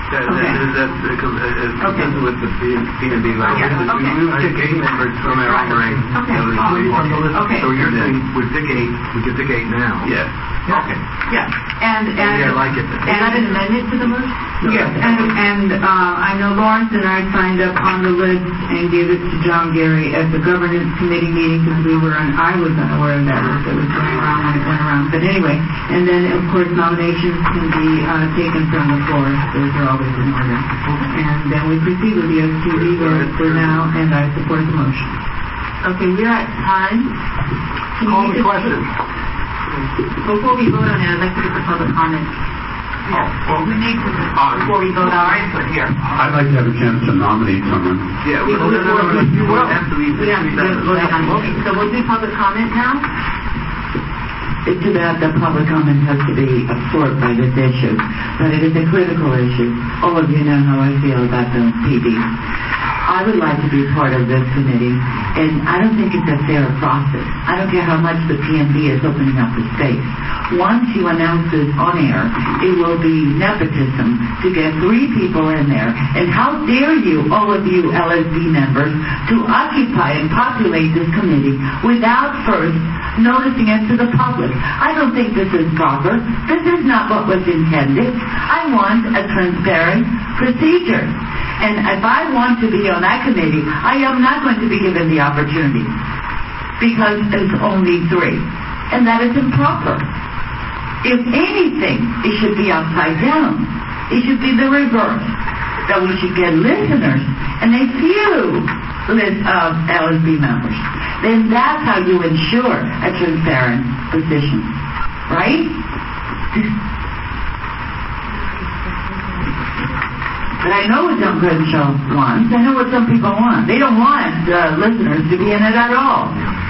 With the P&B language. We would pick 8 members from our own rank. Okay. So you're saying we could pick 8 now? Yeah. Okay. Yeah. And I like it. Is that an amendment to the motion? Yes. And I know Lawrence and I signed up on the list and gave it to John Gary at the governance committee meeting because I was unaware of that list that was going around when it went around. But anyway, and then of course nominations can be taken from the floor. Those are always in order. And then we proceed with the STD vote for now, and I support the motion. Okay, we're at time. Call the question. Before we vote on it, I'd like to get the public comment. We need to, before we vote on it. I'd like to have a chance to nominate someone. Yeah, you will have to leave. We have to vote on it. So we'll do public comment now. It's too bad the public comment has to be absorbed by this issue, but it is a critical issue. All of you know how I feel about the PD. I would like to be part of this committee, and I don't think it's a fair process. I don't care how much the PNB is opening up the space. Once you announce this on air, it will be nepotism to get 3 people in there. And how dare you, all of you LSD members, to occupy and populate this committee without first noticing it to the public. I don't think this is proper. This is not what was intended. I want a transparent procedure. And if I want to be on that committee, I am not going to be given the opportunity because there's only 3. And that is improper. If anything, it should be upside down. It should be the reverse. That we should get listeners and a few LSB members. Then that's how you ensure a transparent position. Right? But I know what some Crenshaw wants. I know what some people want. They don't want listeners to be in it at all.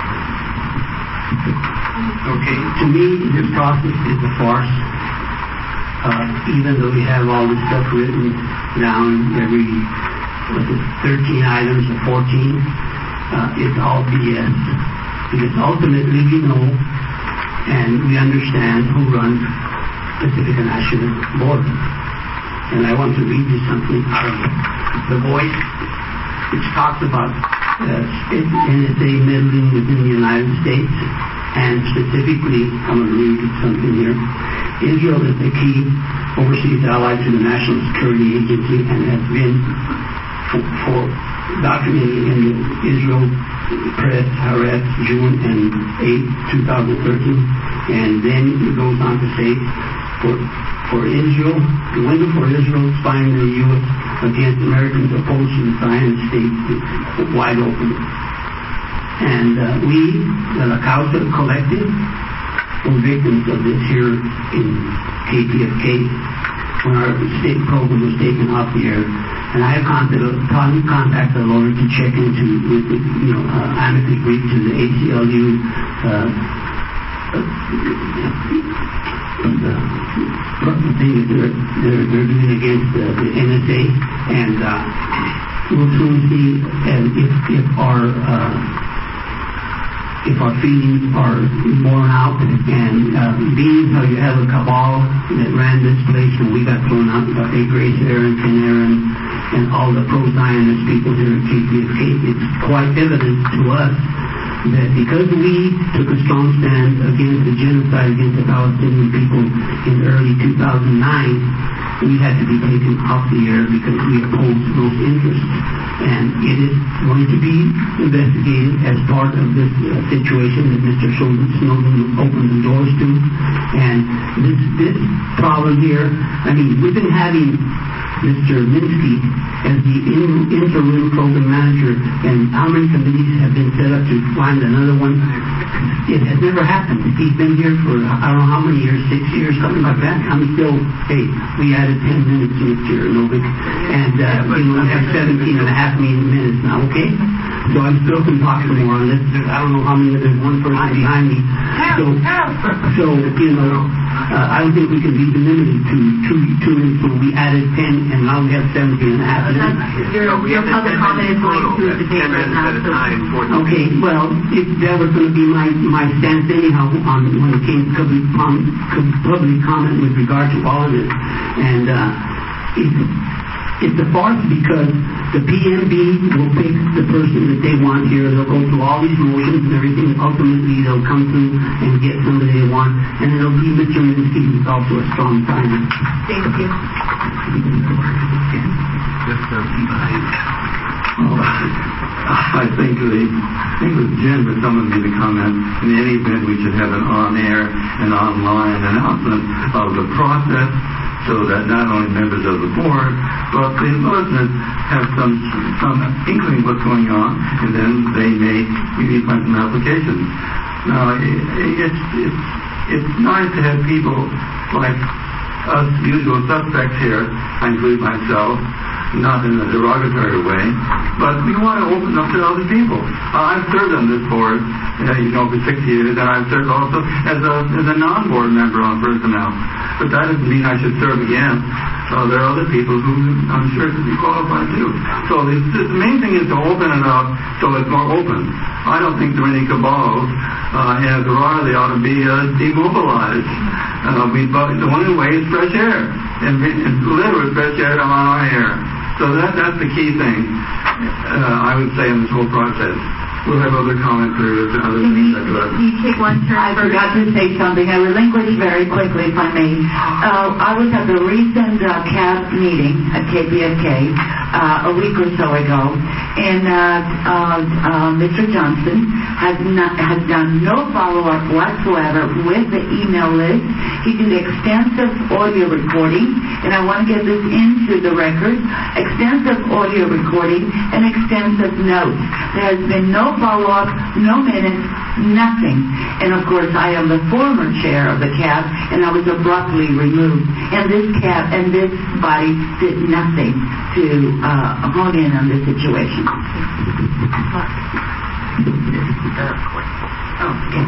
Okay, to me, this process is a farce. Even though we have all this stuff written down, every 13 items or 14, it's all BS. Because ultimately we know and we understand who runs Pacific National Board. And I want to read you something out of The Voice, which talks about NSA meddling within the United States, and specifically, I'm going to read you something here. Israel is the key overseas ally to the National Security Agency and has been for documented in the Israel Press, Haaretz, June 8, 2013. And then it goes on to say, for Israel, the window for Israel spying in the U.S. against Americans opposed to the Zionist state is wide open. And we, the La Causa Collective, were victims of this here in KPFK when our state program was taken off the air. And I have contacted a lawyer to check into, amicus brief to the ACLU, the thing that they're doing against the NSA, and we'll soon see if our feelings are worn out, and being how you have a cabal that ran this place when we got thrown out by Grace Aaron, Ken Aaron, and all the pro-Zionist people here at KPFK, it's quite evident to us that because we took a strong stand against the genocide against the Palestinian people in early 2009, we had to be taken off the air because we opposed those interests. And it is going to be investigated as part of this situation that Mr. Snowden opened the doors to. And this problem here, I mean, we've been having Mr. Minsky as the interim program manager, and how many committees have been set up to find another one? It has never happened. He's been here for I don't know how many years, 6 years, something like that. I mean, still, hey, we added 10 minutes Mr. Novik, and we have 17 and a half minutes now, okay? So I'm still can talk some more on this. I don't know how many, there's one person behind me. So I don't think we can be limited to 2 minutes, so we added 10, and now we have 17 and a half minutes. Your public comment is going through the paper right now. Okay, well, that was going to be my stance anyhow on when it came to public comment with regard to all of this. And it's a farce because the PNB will pick the person that they want here. They'll go through all these motions and everything. Ultimately, they'll come through and get somebody they want. And it'll be Mr. Minsky, who's also a strong signer. Thank you. I think it was Jen, but someone made a comment. In any event, we should have an on-air and online announcement of the process, so that not only members of the board, but the listeners have some inkling what's going on, and then they may maybe find some applications. Now, it's nice to have people like us usual suspects here, I include myself, not in a derogatory way, but we want to open up to other people. I've served on this board, for 6 years, and I've served also as a non-board member on personnel. But that doesn't mean I should serve again. There are other people who I'm sure could be qualified too. So the main thing is to open it up so it's more open. I don't think there are any cabals, and if there are, they ought to be demobilized. The only way is fresh air, and live with fresh air on our air. So that's the key thing, I would say, in this whole process. We'll have other commenters and other things like that. Can you take one turn? I forgot to say something. I relinquished very quickly, if I may. I was at the recent CAB meeting at KPFK a week or so ago, and Mr. Johnson has done no follow-up whatsoever with the email list. He did extensive audio recording, and I want to get this into the record, extensive audio recording and extensive notes. There has been no follow-up, no minutes, nothing. And of course, I am the former chair of the CAB, and I was abruptly removed. And this CAB and this body did nothing to hone in on this situation. Okay.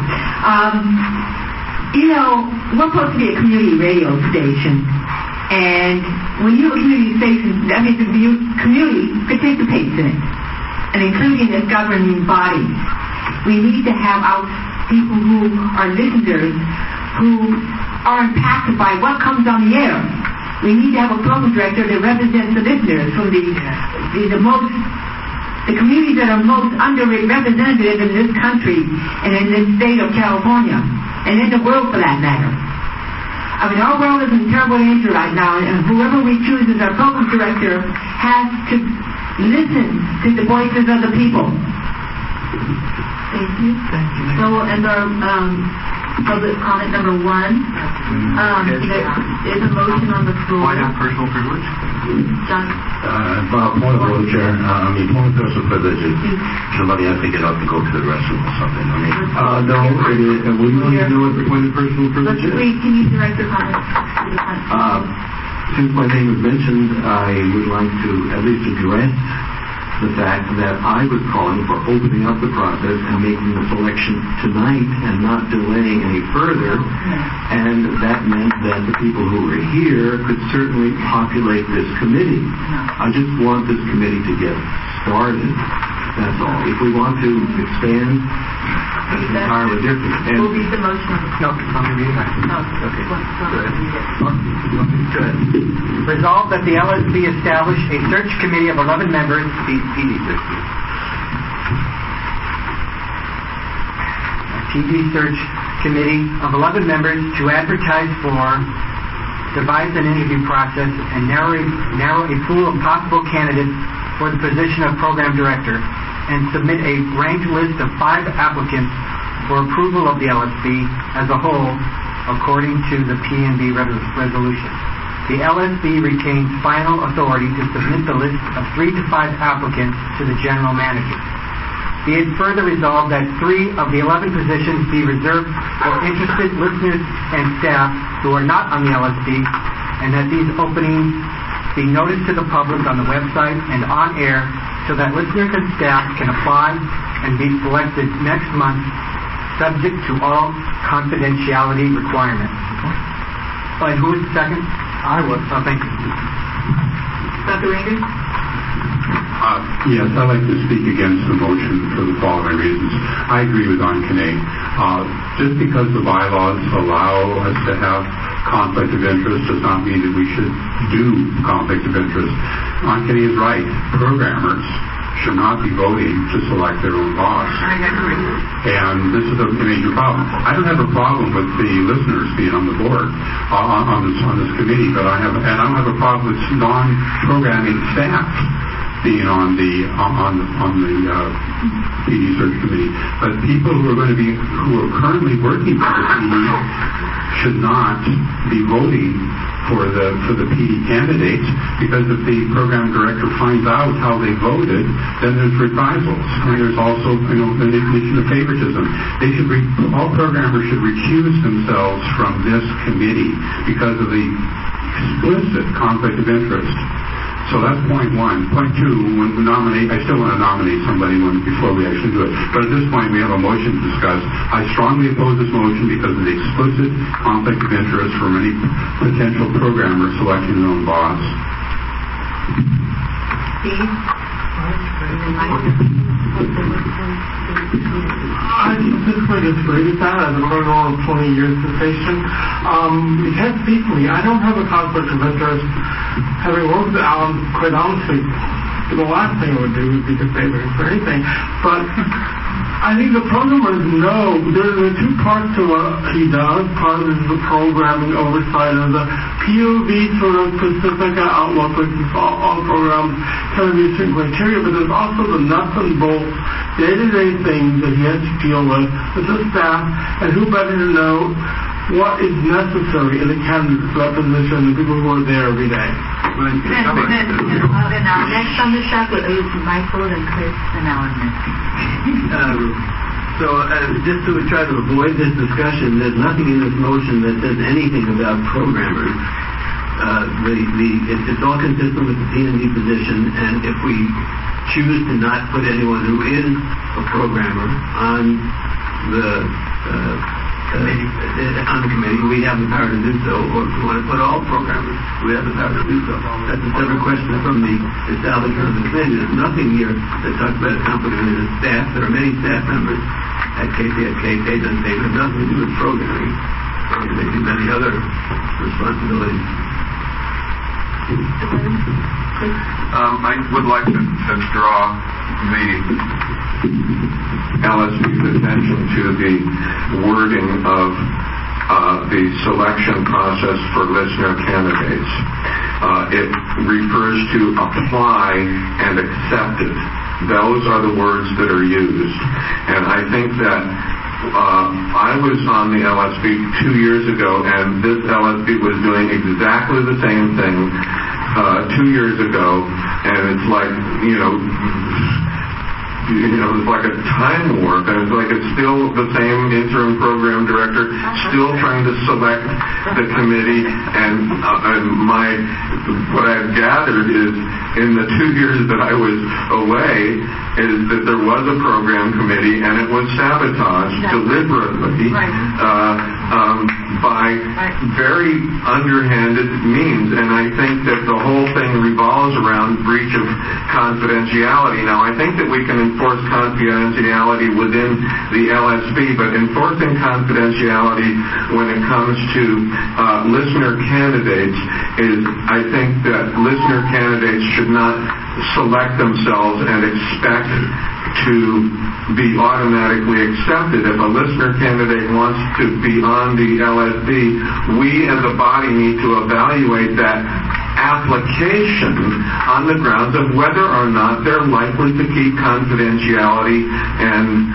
We're supposed to be a community radio station, and when you're a community station, that means the community participates in it, and including its governing bodies. We need to have our people who are listeners who are impacted by what comes on the air. We need to have a program director that represents the listeners from the communities that are most underrepresented in this country and in this state of California, and in the world for that matter. I mean, our world is in terrible danger right now, and whoever we choose as our program director has to listen to the voices of the people. Thank you. So we'll end our public comment number 1. There's a motion on the floor. Why not personal privilege? John? Point of order, Chair. Point of personal privilege is somebody has to get up and go to the restroom or something. No, we need to know what the point of personal privilege is. Please, can you direct your comments to the front? Since my name was mentioned, I would like to at least address the fact that I was calling for opening up the process and making the selection tonight and not delaying any further, and that meant that the people who were here could certainly populate this committee. I just want this committee to get started. That's all. If we want to expand, it's entirely different. We'll read the motion. No, I'm going to read it. Okay. Go ahead. Resolved that the LSB establish a search committee of 11 members, PD search. a PD search committee of 11 members to advertise for, devise an interview process, and narrow a pool of possible candidates for the position of program director, and submit a ranked list of 5 applicants for approval of the LSB as a whole, according to the PNB resolution. The LSB retains final authority to submit the list of 3 to 5 applicants to the general manager. Be it further resolved that 3 of the 11 positions be reserved for interested listeners and staff who are not on the LSB, and that these openings be noticed to the public on the website and on air, so that listeners and staff can apply and be selected next month, subject to all confidentiality requirements. And who is the second? I was. Oh, thank you. Dr. Ranger? I Yes, I'd like to speak against the motion for the following reasons. I agree with Ankine. Just because the bylaws allow us to have conflict of interest does not mean that we should do conflict of interest. Ankine is right. Programmers should not be voting to select their own boss. I agree. And this is a major problem. I don't have a problem with the listeners being on the board on this committee, but I don't have a problem with non-programming staff being on the PD search committee. But people who are currently working for the PD should not be voting for the PD candidates, because if the program director finds out how they voted, then there's reprisals, and there's also an admission of favoritism. All programmers should recuse themselves from this committee because of the explicit conflict of interest. So that's point one. Point two, when we nominate, I still want to nominate somebody before we actually do it. But at this point, we have a motion to discuss. I strongly oppose this motion because of the explicit conflict of interest from any potential programmer selecting their own boss. Steve? I specifically disagree with that. I've been running on 20 years in the station. You can't speak for me. I don't have a conflict of interest. Having worked with Alan, quite honestly, the last thing I would do would be to favor him for anything. But I think the programmers know there are two parts to what he does. Part is the programming oversight of the POV sort of Pacifica outlook, which is all programs kind of meet certain criteria, but there's also the nuts and bolts, day-to-day things that he has to deal with the staff, and who better to know what is necessary in the candidates for that position, the people who are there every day. Next on the shop is Michael and Chris and Alan. Just to try to avoid this discussion, there's nothing in this motion that says anything about programmers. It's all consistent with the P&D position, and if we choose to not put anyone who is a programmer on the committee, we have the power to do so, or if we want to put all programmers, we have the power to do so. That's a separate question from the establishment of the committee. There's nothing here that talks about a company with a staff. There are many staff members at KPFK that they have nothing to do with programming. They do many other responsibilities. I would like to draw the LSP's attention to the wording of the selection process for listener candidates. It refers to apply and accepted. Those are the words that are used. And I think that I was on the LSP 2 years ago, and this LSP was doing exactly the same thing 2 years ago, and it's like, it's like a time warp, and it's like it's still the same interim program director, still trying to select the committee, and what I've gathered is in the 2 years that I was away is that there was a program committee, and it was sabotaged deliberately by very underhanded means, and I think that the whole thing revolves around breach of confidentiality. Now, I think that we can enforce confidentiality within the LSP, but enforcing confidentiality when it comes to listener candidates is, I think that listener candidates should not select themselves and expect to be automatically accepted. If a listener candidate wants to be on the LSP, we as a body need to evaluate that application on the grounds of whether or not they're likely to keep confidentiality and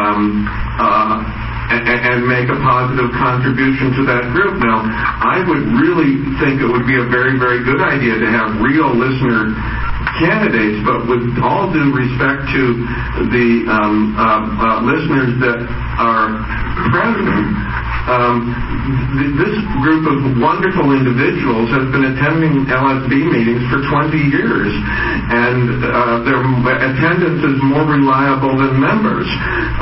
make a positive contribution to that group. Now, I would really think it would be a very, very good idea to have real listener candidates, but with all due respect to the listeners that are present, this group of wonderful individuals has been attending LSB meetings for 20 years, and their attendance is more reliable than members.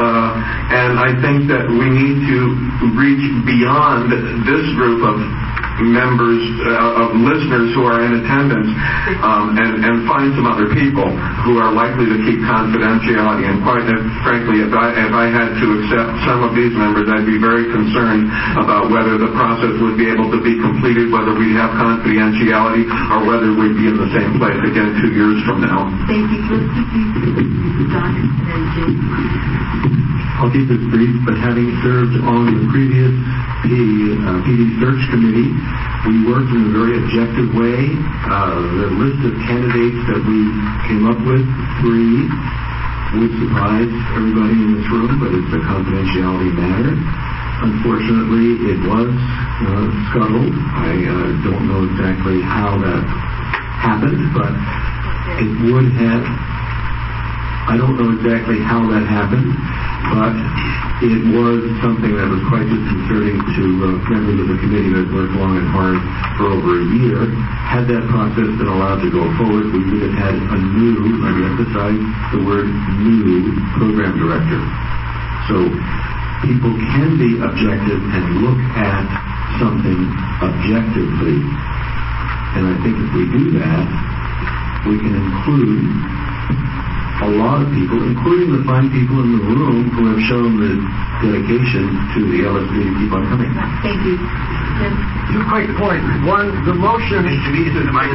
And I think that we need to reach beyond this group of members, of listeners who are in attendance, and find some other people who are likely to keep confidentiality. And quite frankly, if I had to accept some of these members, I'd be very concerned about whether the process would be able to be completed, whether we'd have confidentiality, or whether we'd be in the same place again 2 years from now. Thank you. Let's keep John and Jim. I'll keep this brief, but having served on the previous PD search committee, we worked in a very objective way. The list of candidates that we came up with, 3, would surprise everybody in this room, but it's a confidentiality matter. Unfortunately, it was scuttled. I don't know exactly how that happened, but it would have. I don't know exactly how that happened, but it was something that was quite disconcerting to members of the committee that worked long and hard for over a year. Had that process been allowed to go forward, we would have had a new, let me emphasize the word new, program director. So people can be objective and look at something objectively. And I think if we do that, we can include a lot of people, including the fine people in the room who have shown the dedication to the LSP to keep on coming. Thank you. Jim? 2 quick points. One, the motion is to be Mic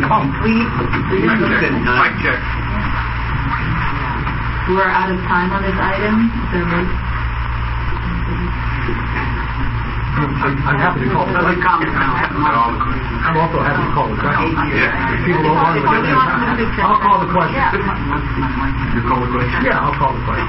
check. We're out of time on this item. I'm happy to call the question. I'm also happy to call the question. People don't want to I'll call the question. You call the question? Yeah, I'll call the question.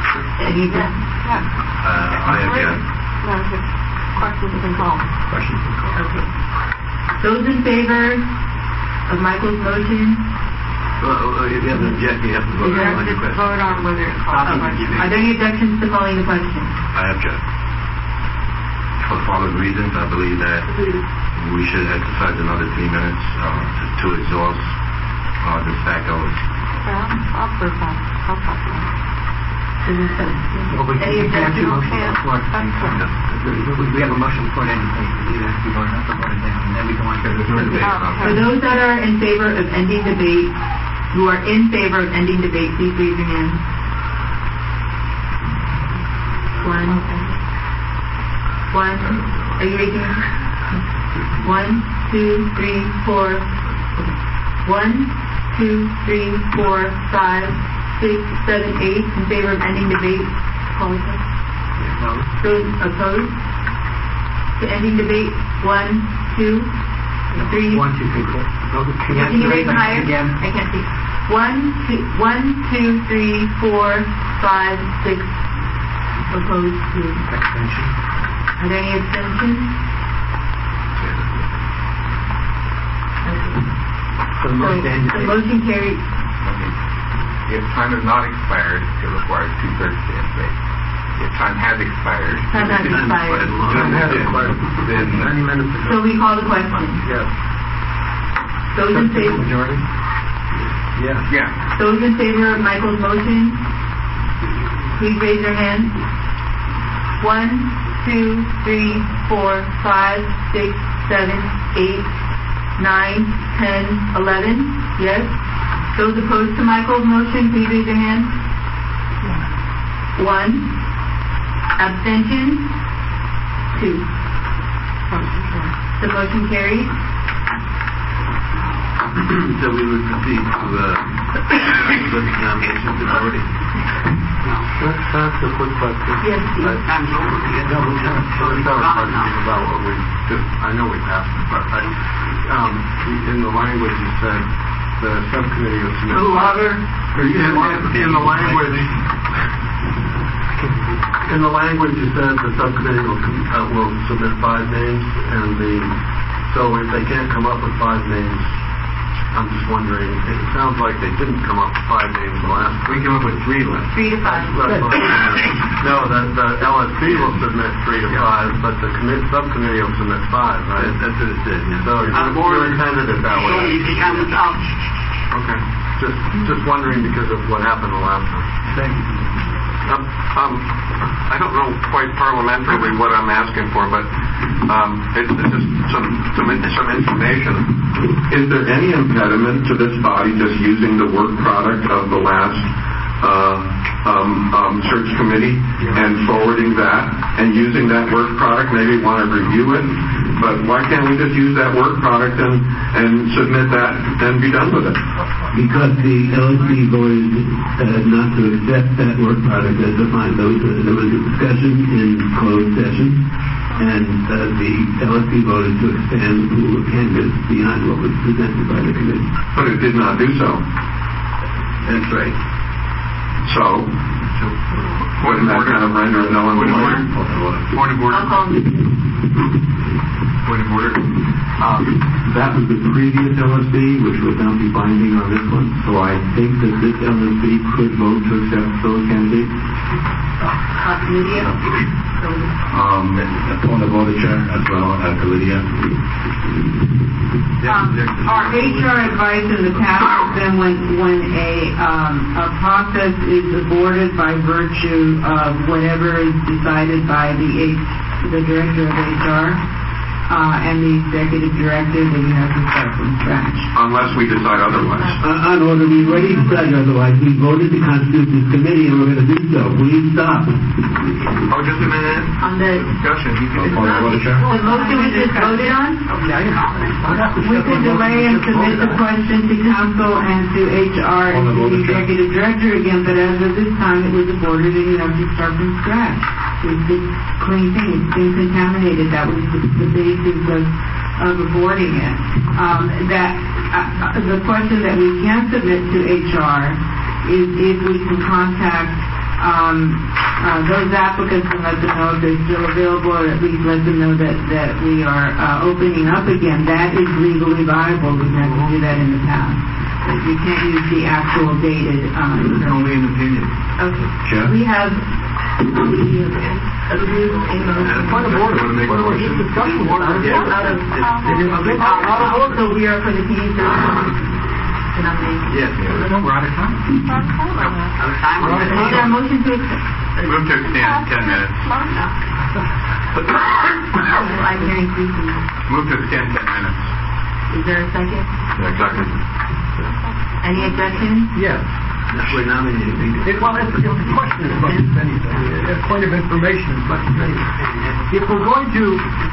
I have Jeff. Questions have been called. Questions have been called. Okay. Those in favor of Michael's motion? If you have an objection, you have to vote on the question. Vote on whether it's called. Are there any objections to calling the question? I object. For the following reasons, I believe that we should exercise another 3 minutes to exhaust the fact of I'll prove that. I'll talk to that. Any objection? We have a motion for it anyway. And then we go on to the debate. For those that are in favor of ending debate, who are in favor of ending debate, please raise your hand. 1. Are you raising your hand? 1, 2, 3, 4. 1, 2, 3, 4, 5, 6, 7, 8 in favor of ending debate. Those opposed to ending debate? 1, 2, 3. 1, 2, 3, 4. Can you raise higher? I can't see. 1, 2, 3, 4, 5, 6. Opposed to. Extension. Are there any abstentions? So the motion carries. If time has not expired, it requires 2/3 to end debate. If time has expired, Time has expired. then 90 minutes ago. So we call the question. Yes. Those in favor. Majority? Yes. yeah. Those in favor of Michael's motion, please raise your hand. 1, 2, 3, 4, 5, 6, 7, 8, 9, 10, 11. Yes. Those opposed to Michael's motion, please raise your hand. 1. Abstention? 2. The motion carries. So we would proceed to the nomination to voting. Let's ask a quick question. Yes, please. I know we passed it, but in the language you said the subcommittee will submit. In the language you said the subcommittee will submit 5 names, and so if they can't come up with 5 names, I'm just wondering, it sounds like they didn't come up with 5 names the last. We came up with 3 last. 3 to 5. No, the LSP will submit 3 to 5, but the subcommittee will submit 5, right? That's what it said. Yeah. So you intended it that way. So you can count it out. Okay. Just wondering because of what happened the last time. Thank you. I don't know quite parliamentarily what I'm asking for, but it's just some information. Is there any impediment to this body just using the work product of the last search committee and forwarding that and using that work product? Maybe want to review it, but why can't we just use that work product and submit that and be done with it? Because the LSB voted not to accept that work product as defined. There was a discussion in closed session, and the LSB voted to expand the pool of candidates beyond what was presented by the committee. But it did not do so. That's right. So wouldn't that kind of render it null and void? Point of order. Point of order. That was the previous LSB, which would now be binding on this one. So I think that this LSB could vote to accept those candidates. Lydia? Point of order, Chair, as well as Lydia. Our HR advice in the past has been when a process is aborted by virtue of whatever is decided by the director of HR and the executive director, that you have to start from scratch. Unless we decide otherwise. On order, we already decided otherwise. We voted to constitute this committee, and we're going to do so. Please stop. Oh, just a minute. On the Discussion. the motion we just voted on? We could delay and submit the question to council and to HR and to the executive director again, but as of this time, it was aborted, and you have to start from scratch. It's a clean thing. It's been contaminated. That was the basis of aborting it. The question that we can submit to HR is if we can contact those applicants and let them know if they're still available, or at least let them know that we are opening up again. That is legally viable. We've had to do that in the past. You can't use the actual dated. It's only an opinion. Okay. Chair? We have Point of order. Just discussion. out of order. So we are for the PD Yes. No, we're out of time. Is there a motion to accept? Move to extend 10 minutes. I'm hearing 3 things. Move to extend 10 minutes. Is there a second? Second. Any objections? Yes. We're nominating people. Well, it's a question as much as anything. A point of information as much as anything. If we're going to...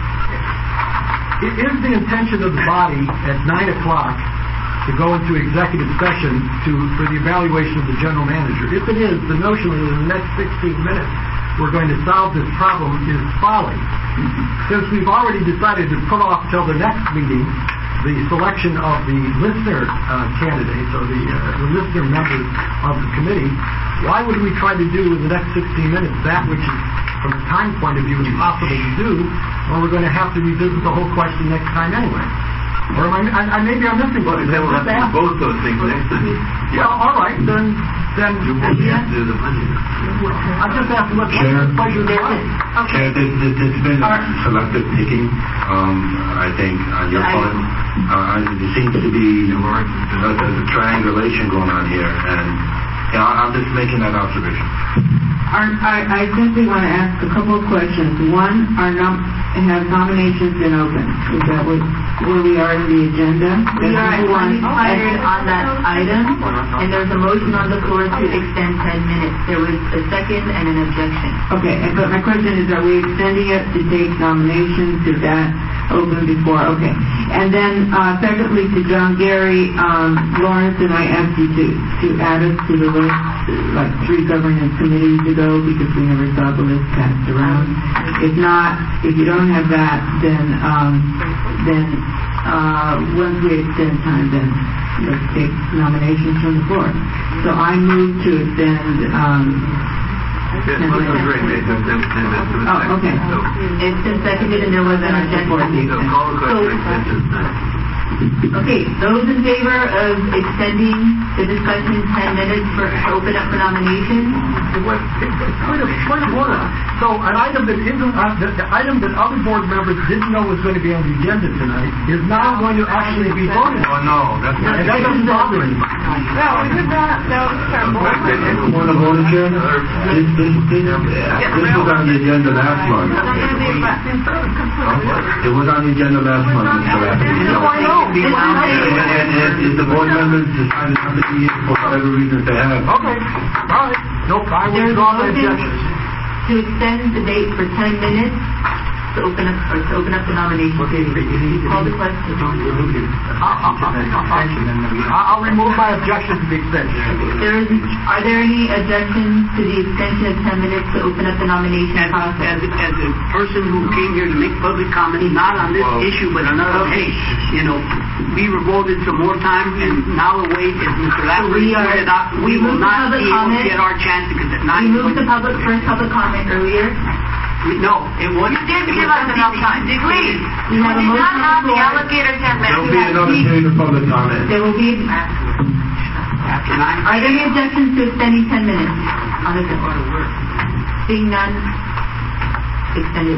It is the intention of the body at 9 o'clock to go into executive session for the evaluation of the general manager. If it is, the notion that in the next 16 minutes we're going to solve this problem is folly. Since we've already decided to put off till the next meeting the selection of the listener candidates or the listener members of the committee, why would we try to do in the next 16 minutes that which is, from a time point of view, impossible to do, when we're going to have to revisit the whole question next time anyway? Or maybe I'm missing something. They will have to do both those things next time. Well, all right, then you won't have to do the budget. I just have to look at the pleasure of the body. Chair, it's been selective picking, I think, on your part. There seems to be a triangulation going on here, and I'm just making that observation. I simply want to ask a couple of questions. One, have nominations been open? Is that where we are in the agenda? We are undecided on that item, and there's a motion on the floor to extend 10 minutes. There was a second and an objection. Okay, but my question is, are we extending it to take nominations? Did that open before? Okay. And then, secondly, to John Gary, Lawrence and I asked you to add us to the list, like 3 governance committees ago, because we never saw the list passed around. If not, if you don't have that, then once we extend time, then let's take nominations from the floor. So I move to extend. Okay. It's been seconded and there was an objection. So call the question. Okay, those in favor of extending the discussion 10 minutes to open up for nominations? Point of order. So an item that isn't, the item that other board members didn't know was going to be on the agenda tonight is now going to actually be voted on. Oh, no, that's not. And that doesn't bother anybody. No, we did not. No, Point of order, Chairman. This was on the agenda last month. It was on the agenda last month, Mr. Lafferty. No, I know. And if the board members decided not to be here for whatever reasons they have. Okay, all right. No, I There's a withdraw my motion objection. to extend the date for 10 minutes to open up the nomination. Okay, Call the question. I'll remove my objection to the extension. Are there any objections to the extension of 10 minutes to open up the nomination process? As a person who came here to make public comment, not on this issue, but another case, we were voted some more time, and now the wait, as Mr. Lafferty pointed out, we will not be able to get our chance because at 9. We moved the first public comment earlier. No, it wasn't. You didn't give us enough time. Please. We did not have the allocated 10 minutes. There'll be another period of public comment. There will be. After 9. Are there any objections to extending 10 minutes? Seeing none, extended.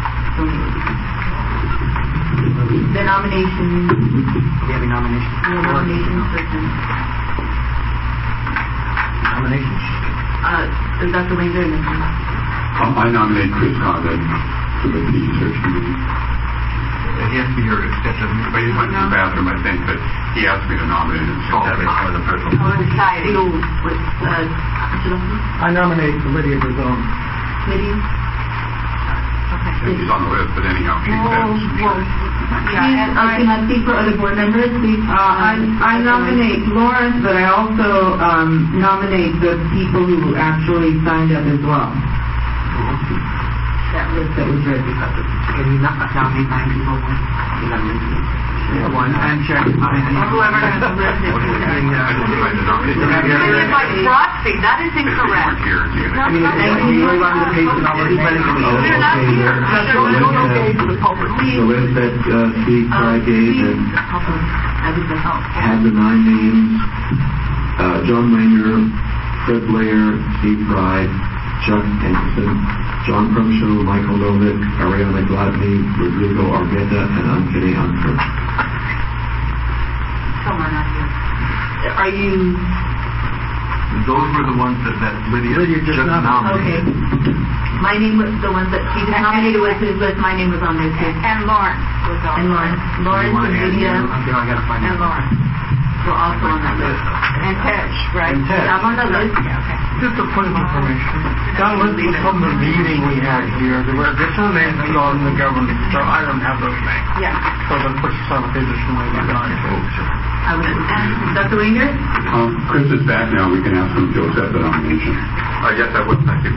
The nomination. We have a nomination. Nominations. Dr. Winger and I nominate Chris Condon for the PD search committee. He has to be here to accept it. But he went to the bathroom, I think, but he asked me to nominate him. So that is part of the personal. I nominate Lydia Brazone. Lydia? He's on the list, but anyhow, he Can I speak for other board members, please? I nominate Lawrence, but I also nominate the people who actually signed up as well. That list that was read. Can you not nominate 9 people? One. I'm sure. Whoever has the list. That is incorrect. You really want to pay for You're not here. The list that Steve Fry gave had the 9 names, John Wenger, Fred Blair, Steve Fry, Chuck Anderson, John Crumshaw, Michael Novick, Ariana Gladney, Rodrigo Argueta, and Ankene Anker. Some are not here. Are you... Those were the ones that Lydia just nominated. Okay. My name was the ones that she just nominated with his list. My name was on there too. And Lawrence was on there. Lawrence and Lydia and Lawrence were also on that list. And Tesh, right? I'm on the list. Yeah, okay. Just a point of information. That list was from the meeting we had here. There were additional names put on the government, so I don't have those names. Yeah. So that puts us on the additional names. Dr. Winger? Chris is back now. We can ask him to accept the nomination. Yes, I would. Thank you.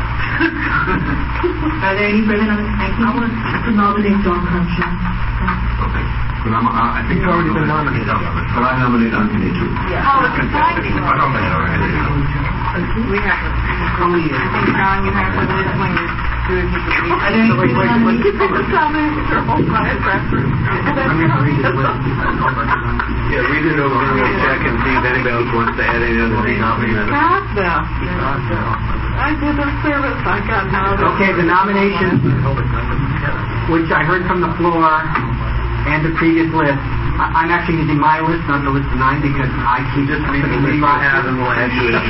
Are there any further nominations? I want to nominate John Crumshaw. Okay. But I think He's already been nominated. But I nominate Ankene too. Yeah. Oh, it's exciting. I don't think We have only John, you have the list when you're doing his review. Are there any further nominations? Yeah, read it over and check and see if anybody else wants to add any other names. I did a service. I got nominated. Okay, the nomination, which I heard from the floor and the previous list. I'm actually using my list, not the list of 9, because I keep Just read the list you have and we'll add to it.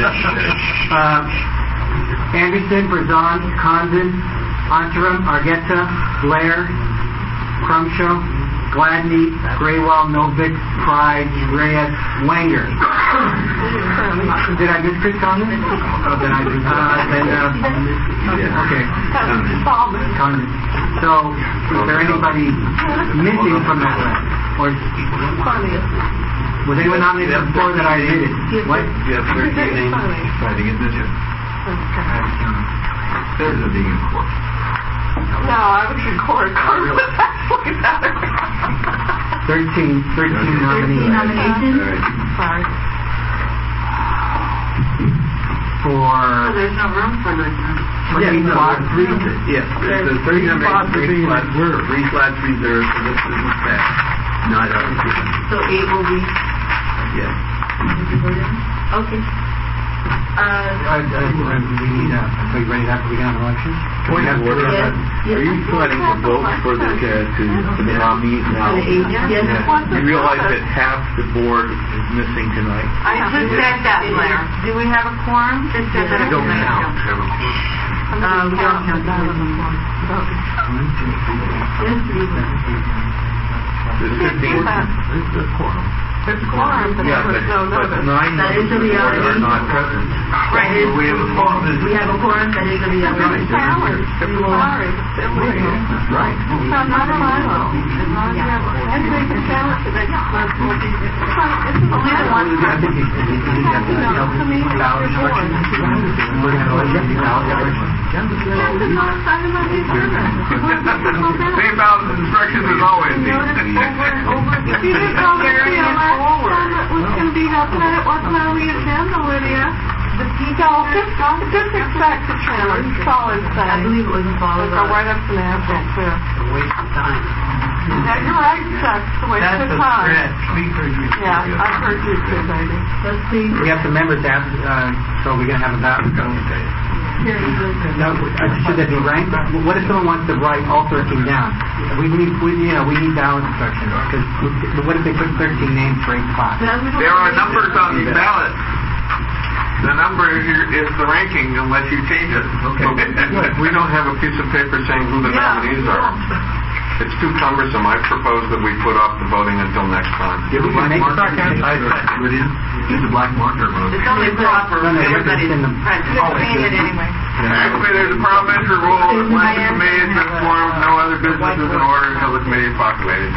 Anderson, Brazon, Condon, Antaram, Argueta, Blair, Crumshaw, Gladney, Graywell, Novick, Pride, Reyes, Wenger. Did I miss Chris Condon? Oh, then I did. Okay. Condon. So, is there anybody missing from that list? Or was anyone nominated before that I did it? What? You have 13 names. Try to get this here. There's a being in court. No, I was in court. Court was actually better. 13 nominees. 13 nominations? Sorry. For... there's no room for this. Yes, there's 3 nominations, 3 slots reserved, so this is that. No, I don't. So 8 will be... Yes. Okay. We need are you ready after we get on elections? Point of order. Yes. Are you planning to vote for the nominees now? Yes. You realize that half the board is missing tonight? I just said that, Blair. Do we have a quorum? We don't count. We don't count. There's 15. There's a quorum. It's quorum, but Yeah, but 9 that is a members of the board are reality. not present. Right. We have a quorum. We have a quorum, that is a reality. Right. We will... Right. Same ballot instructions as always. If you didn't know the last time it was convened up and it wasn't on the agenda, Lydia. Just expect a challenge. That's all I'm saying. I believe it wasn't followed Go right up to National too. A waste of time. Yeah, you're right, Chuck. It's a waste of time. Speak for you. Yeah, I've heard you too, baby. Let's see. We have some members asked, so we're going to have a ballot. Should that be ranked? What if someone wants to write all 13 down? We need ballot instructions. Because what if they put 13 names for 8 spots? There are numbers on the ballot. The number is the ranking unless you change it. Okay. We don't have a piece of paper saying who the nominees are. It's too cumbersome. I propose that we put off the voting until next time. Use a black marker. Use a black marker. It's only proper. Everybody's present. Anyway. Actually, there's a parliamentary rule that when the committee is informed, no other business is in order until the committee is populated.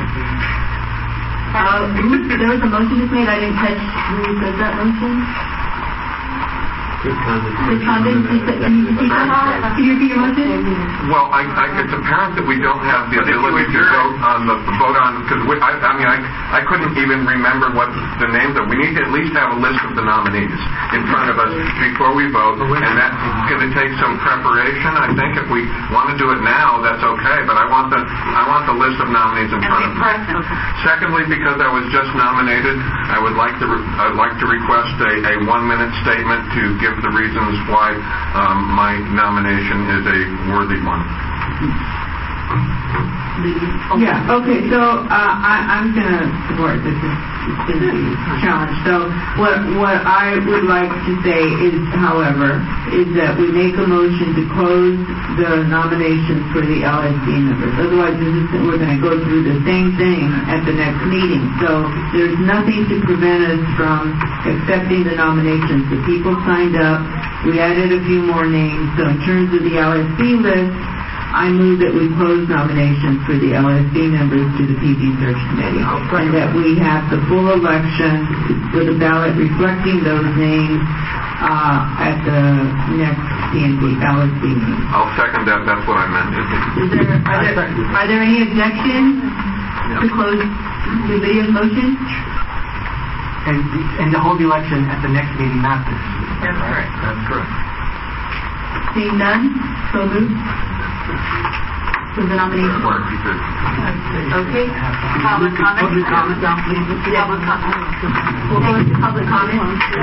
There was a motion just made. I didn't catch who said that motion. Can you repeat your motion? Well, it's apparent that we don't have the ability to vote on because I couldn't even remember what the names are. We need to at least have a list of the nominees in front of us before we vote, and that's going to take some preparation. I think if we want to do it now, that's okay. But I want the list of nominees in front of me. Secondly, because I was just nominated, I would like to request a 1-minute statement to give the reasons why my nomination is a worthy one. Yeah, okay, so I'm going to support this. It's going to be a challenge. So what I would like to say is, however, is that we make a motion to close the nominations for the LSD members. Otherwise, we're going to go through the same thing at the next meeting. So there's nothing to prevent us from accepting the nominations. The people signed up. We added a few more names. So in terms of the LSD list, I move that we close nominations for the LSD members to the PD Search Committee, and that we have the full election with a ballot reflecting those names at the next PNP LSD meeting. I'll second that. That's what I meant. Are there any objections to close the Lydia's motion? And to hold the election at the next meeting, not this. That's correct. That's correct. Seeing none, so moved. So the nomination. Okay. Public comment. Public comment. We'll go into public comment.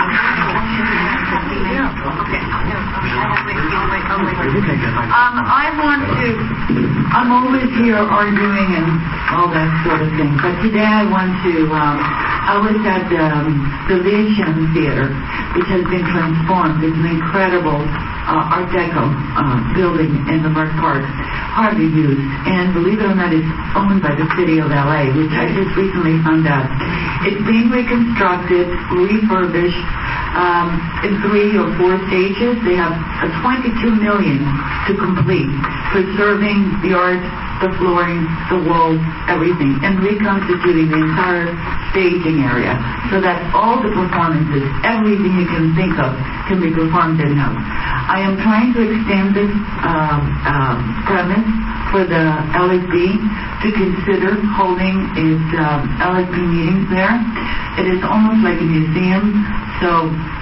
I'm always here arguing and all that sort of thing, but today I want to, I was at the Lyceum Theater, which has been transformed. It's an incredible Art Deco building in the Merck Park, hardly used, and believe it or not, it's owned by the city of LA, which I just recently found out. It's being reconstructed, refurbished in 3 or 4 stages. They have $22 million to complete, preserving the art, the flooring, the walls, everything, and reconstituting the entire staging area so that all the performances, everything you can think of, can be performed in-house. I am trying to extend this premise for the LSD to consider holding its LSD meetings there. It is almost like a museum, so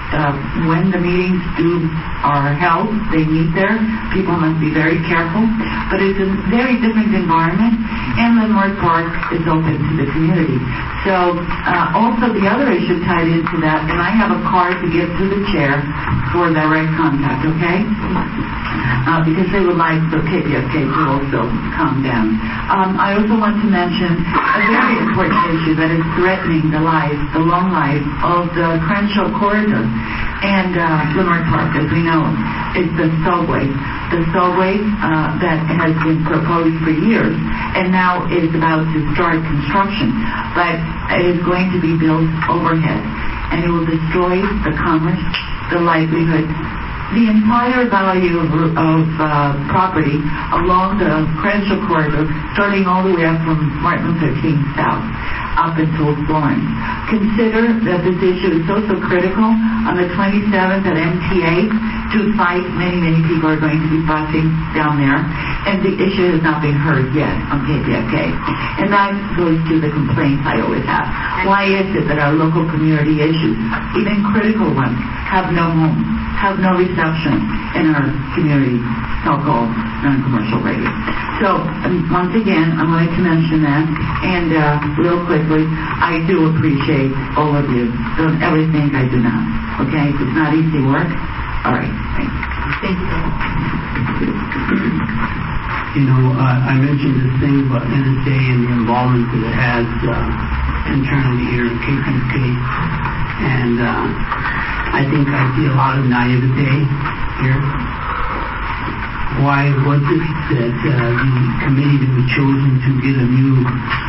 when the meetings are held, they meet there. People must be very careful. But it's a very different environment, and Landmark Park is open to the community. So also the other issue tied into that, and I have a card to give to the chair for direct contact, okay? Because they would like the KPFK to also calm down. I also want to mention a very important issue that is threatening the long life of the Crenshaw corridor and Landmark Park, as we know, is the subway. The subway that has been proposed for years and now is about to start construction, but it is going to be built overhead, and it will destroy the commerce, the livelihood, the entire value of property along the Crenshaw corridor, starting all the way up from Martin Luther King south up until Florence. Consider that this issue is so critical. On the 27th at MTA, to fight, many people are going to be busing down there, and the issue has not been heard yet on KPFK. And that goes to the complaints I always have. Why is it that our local community issues, even critical ones, have no home, have no reception in our community so-called non-commercial radio? So, once again, I wanted to mention that, and real quickly, I do appreciate all of you. Don't ever think I do not, okay? It's not easy work. All right, thank you. Thank you. You know, I mentioned this thing about NSA and the involvement that it has internally here at KPFK, and I think I see a lot of naivete here. Why was it that the committee that was chosen to get a new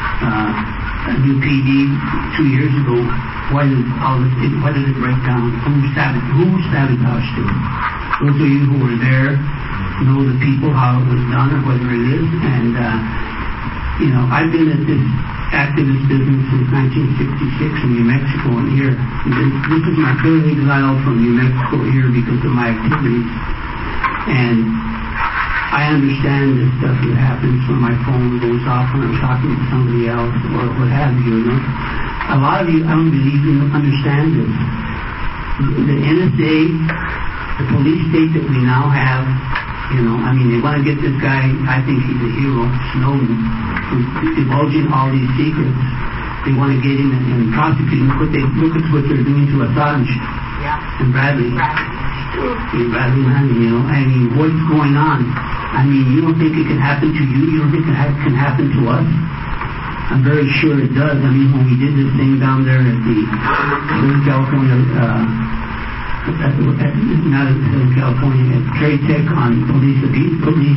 PD 2 years ago, why did it break down? Who sabotaged it? Those of you who were there know the people, how it was done, or whether it is. And you know, I've been at this activist business since 1966 in New Mexico and here. This is my third exile from New Mexico here because of my activities. And I understand this stuff that happens when my phone goes off when I'm talking to somebody else or what have you, you know. A lot of you, I don't believe you understand this. The NSA, the police state that we now have, you know, I mean, they want to get this guy, I think he's a hero, Snowden, who's divulging all these secrets. They want to get him and prosecute him. Look at what they're doing to Assange and Bradley Manning, you know. I mean, what's going on? I mean, you don't think it can happen to you? You don't think it can happen to us? I'm very sure it does. I mean, when we did this thing down there at the Southern California, not at Southern California, at Trade Tech on police abuse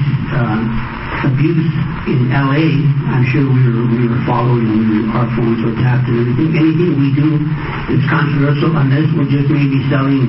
in LA, I'm sure we were followed and our phones were tapped and everything. Anything we do is controversial unless we're just maybe selling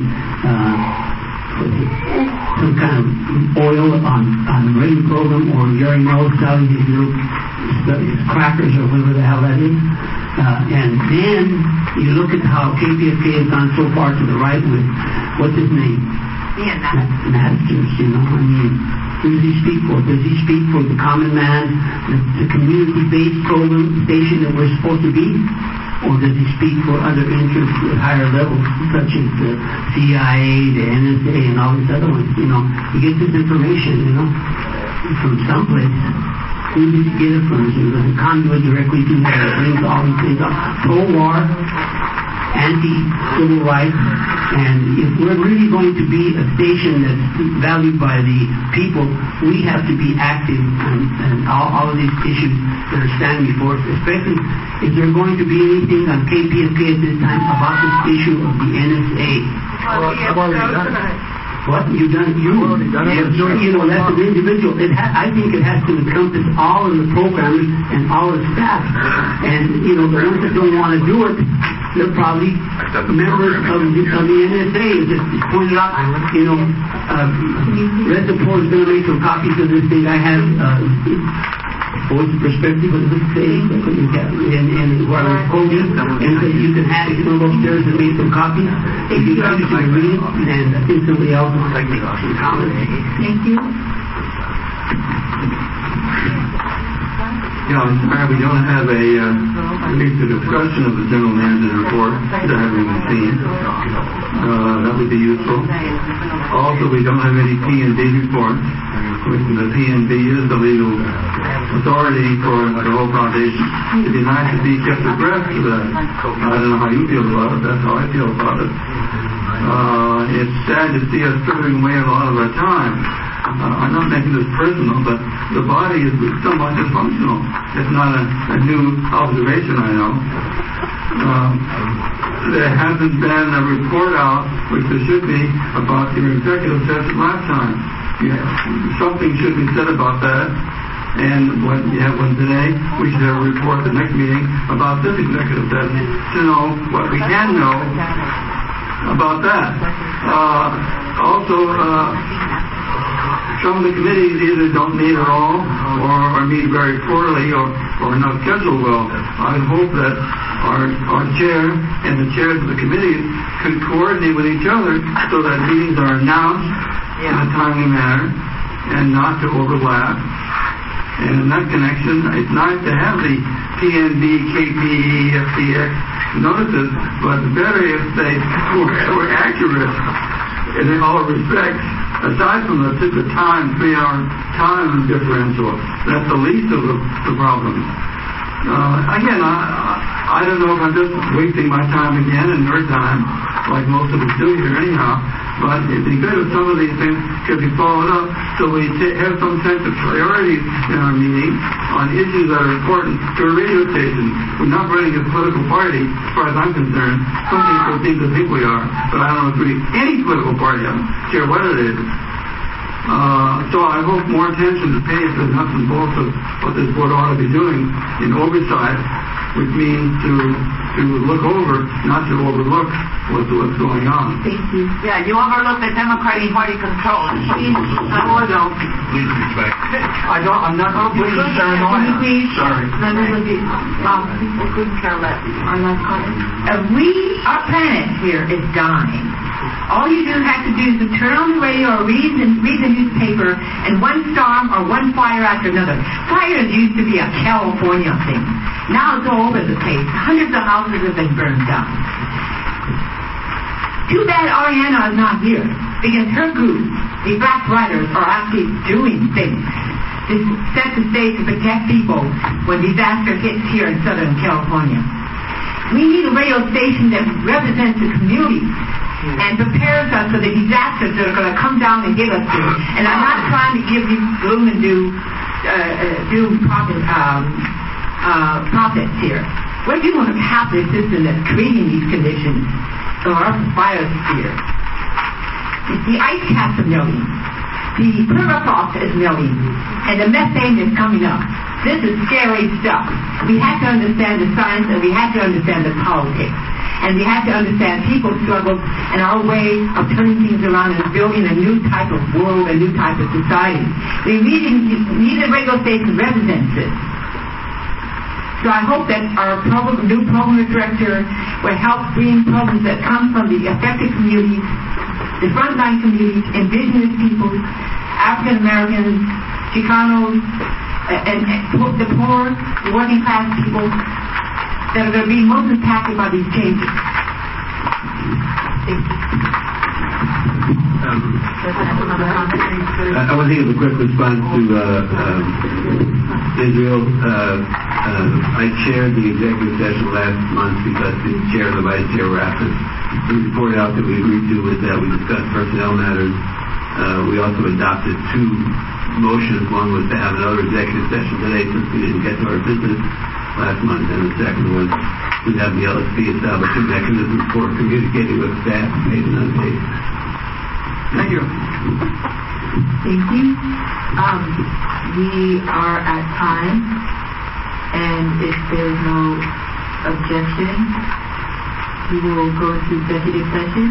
some kind of oil on the radio program, or Gary Moe selling his little crackers or whatever the hell that is. And then you look at how KPFK has gone so far to the right with, what's his name? Masters, you know. I mean, who does he speak for? Does he speak for the common man, the community-based program station that we're supposed to be? Or does he speak for other interests at higher levels, such as the CIA, the NSA, and all these other ones? You know, he gets his information, you know, from someplace. Who did he get it from? It was a conduit directly to him that brings all these things up. Pro-war, anti-civil rights, and if we're really going to be a station that's valued by the people, we have to be active in all of these issues that are standing before us, especially if there's going to be anything on KPFK at this time about this issue of the NSA. I've already done it. What? You've done it? You know, that's an individual. I think it has to encompass all of the programmers and all of the staff. And, you know, the ones that don't want to do it, they're probably members of the NSA. It's just pointed out, you know, Red Report is going to make some copies of this thing. I have voice perspective of this thing, and where I'm quoting, and that you can have it, you can go upstairs and make some copies. If you can read it, and I think somebody else would like to make some comments. Thank you. Yeah, I'm sorry we don't have at least a discussion of the general manager's report that I haven't even seen. That would be useful. Also, we don't have any P&D reports. The P&D is the legal authority for the whole foundation. It'd be nice to be kept abreast of that. I don't know how you feel about it. That's how I feel about it. It's sad to see us throwing away a lot of our time. I'm not making this personal, but the body is somewhat dysfunctional. It's not a new observation, I know. There hasn't been a report out, which there should be, about your executive session last time. Something should be said about that. And when you have one today, we should have a report at the next meeting about this executive session to know what we can know about that. Some of the committees either don't meet at all or meet very poorly or are not scheduled well. I hope that our chair and the chairs of the committees can coordinate with each other so that meetings are announced in a timely manner and not to overlap. And in that connection, it's nice to have the PNB, KPE, FCX notices, but better if they were accurate in all respects, aside from the 3-hour time differential. That's the least of the problem. Again, I don't know if I'm just wasting my time again and your time, like most of us do here anyhow, but it'd be good if some of these things could be followed up so we have some sense of priorities in our meeting on issues that are important to a radio station. We're not running a political party, as far as I'm concerned. Some people seem to think we are, but I don't agree. Any political party, I don't care what it is. So I hope more attention is paid to the nuts and bolts of what this board ought to be doing in oversight, which means to look over, not to overlook what's going on. Thank you. Yeah, you overlook the Democratic Party control. No, I don't. Please respect. I'm not going to please paranoia. Sorry. Members of the I couldn't care less. our last comment. Our planet here is dying. All you have to do is to turn on the radio or read the newspaper, and one storm or one fire after another. Fires used to be a California thing. Now it's all over the place. Hundreds of houses have been burned down. Too bad Ariana is not here, because her group, the Black Riders, are actually doing things to set the stage to protect people when disaster hits here in Southern California. We need a radio station that represents the community and prepares us for the disasters that are going to come down and give us to. And I'm not trying to give you gloom and doom profits here. We're dealing with a capitalist system that's creating these conditions for our biosphere. The ice caps are melting. The permafrost is melting. And the methane is coming up. This is scary stuff. We have to understand the science, and we have to understand the politics. And we have to understand people's struggles and our way of turning things around and building a new type of world, a new type of society. We need a radio station that represents this. So I hope that our new program director will help bring programs that come from the affected communities, the frontline communities, indigenous people, African Americans, Chicanos, and the poor, the working class people that are going to be most impacted by these changes. Thank you. I want to give a quick response to Israel. I chaired the executive session last month because the chair and the vice chair were absent. The report out that we agreed to was that we discussed personnel matters. We also adopted 2 motions. One was to have another executive session today since we didn't get to our business last month, and the second was to have the LSP establish a mechanism for communicating with staff, paid and unpaid. Thank you. Thank you. We are at time, and if there's no objection, we will go to executive session.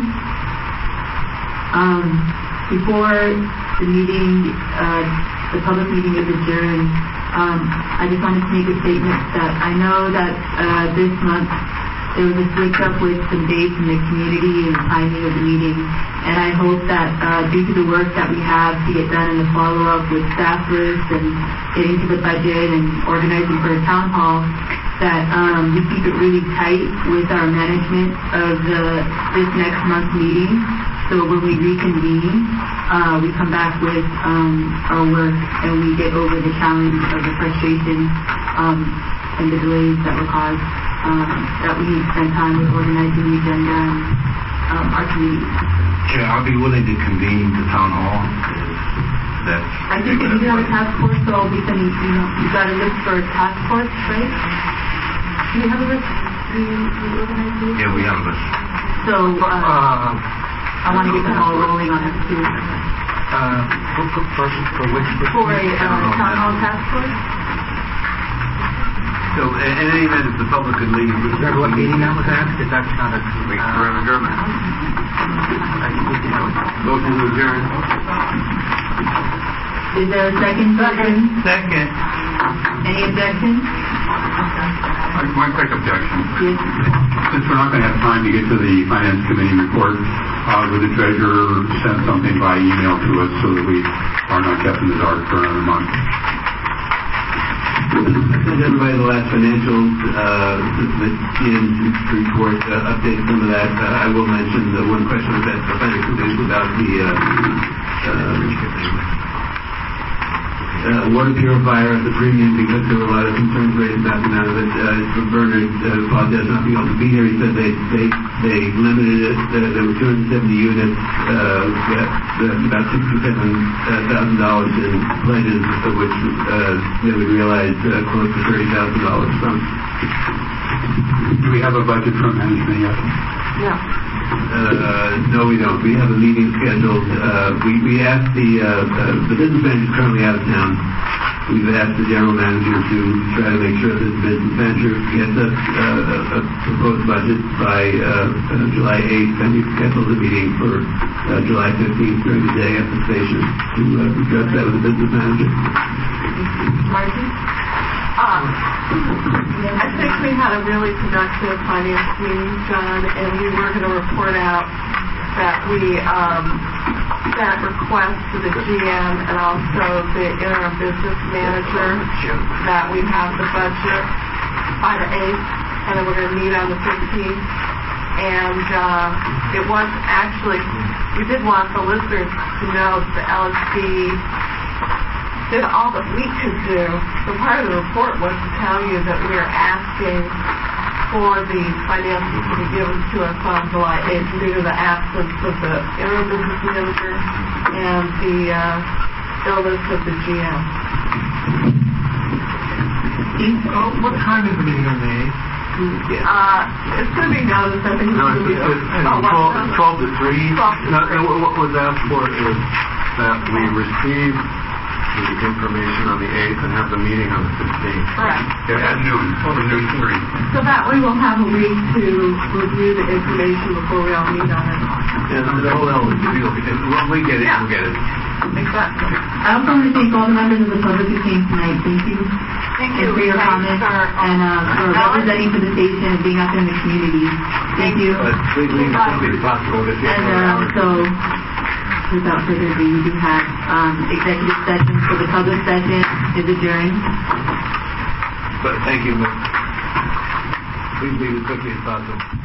Before the meeting, the public meeting is adjourned, I just wanted to make a statement that I know that this month there was a switch-up with some dates in the community and the timing of the meeting, and I hope that due to the work that we have to get done in the follow-up with staff lists and getting to the budget and organizing for a town hall, that we keep it really tight with our management of this next month's meeting, So when we reconvene, we come back with our work and we get over the challenge of the frustration and the delays that were caused, that we need to spend time with organizing the agenda and our community. Chair, I'll be willing to convene the town hall. I think if you have a task force, so we can, you've got a list for a task force, right? Do you have a list? Do you organize it? Yeah, we have a list. So, I want to get the ball rolling on it too. For which? For a town hall task force? So, in any event, if the public could leave. Remember what meeting that was at? Because that's not a... German. Motion to adjourn. Is there a second? Second. Any objections? My quick objection. Yes. Since we're not going to have time to get to the Finance Committee report, would the treasurer send something by email to us so that we are not kept in the dark for another month? I sent everybody the last financials, the GM's report, update some of that. I will mention the one question was asked by Finance Committee about the water purifier at the premium, because there were a lot of concerns raised about the amount of it. Bernard apologized not being able to be here. He said they limited it. There were 270 units, about $67,000 in pledges, of which they would realize close to $30,000 from. Do we have a budget from management yet? Yeah. No, we don't. We have a meeting scheduled. We asked the business manager is currently out of town. We've asked the general manager to try to make sure that the business manager gets us a proposed budget by July 8th, and we've scheduled a meeting for July 15th during the day at the station to address that with the business manager. Margie? I think we had a really productive finance meeting, John, and we were going to report out that we sent requests to the GM and also the interim business manager that we have the budget by the 8th, and then we're going to meet on the 15th. And it was actually, we did want the listeners to know that the LSC did all that we could do. So part of the report was to tell you that we are asking for the finances to be given to us on July 8th due to the absence of the interim business manager and the illness of the GM. What time is the meeting on the 8th? It's going to be noticed. I think it's going to be 12 to 3. What was asked for is that we receive the information on the 8th and have the meeting on the 15th. Correct. At noon, or noon 3. So that way we'll have a week to review the information before we all meet on it. And the whole element of the deal, when we get it, we'll get it. Exactly. I also want to thank all the members of the public who came tonight. Thank you. Thank you. And for your comments and for representing for the station and being out there in the community. Thank you. Please leave as quickly as possible. And so, without further ado, we do have executive session. So the public session is adjourned. But thank you. Please leave as quickly as possible.